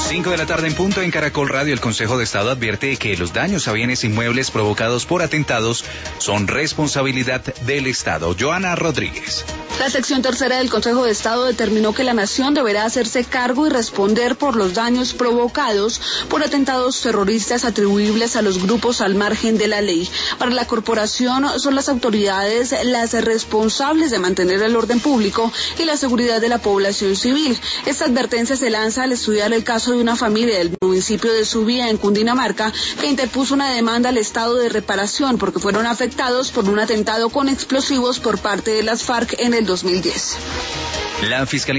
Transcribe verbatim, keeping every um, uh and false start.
Cinco de la tarde en punto en Caracol Radio. El Consejo de Estado advierte que los daños a bienes inmuebles provocados por atentados son responsabilidad del Estado. Joana Rodríguez. La sección tercera del Consejo de Estado determinó que la nación deberá hacerse cargo y responder por los daños provocados por atentados terroristas atribuibles a los grupos al margen de la ley. Para la corporación son las autoridades las responsables de mantener el orden público y la seguridad de la población civil. Esta advertencia se lanza al estudiar el caso de una familia del municipio de Subía, en Cundinamarca, que interpuso una demanda al Estado de reparación porque fueron afectados por un atentado con explosivos por parte de las FARC en el dos mil diez. La Fiscalía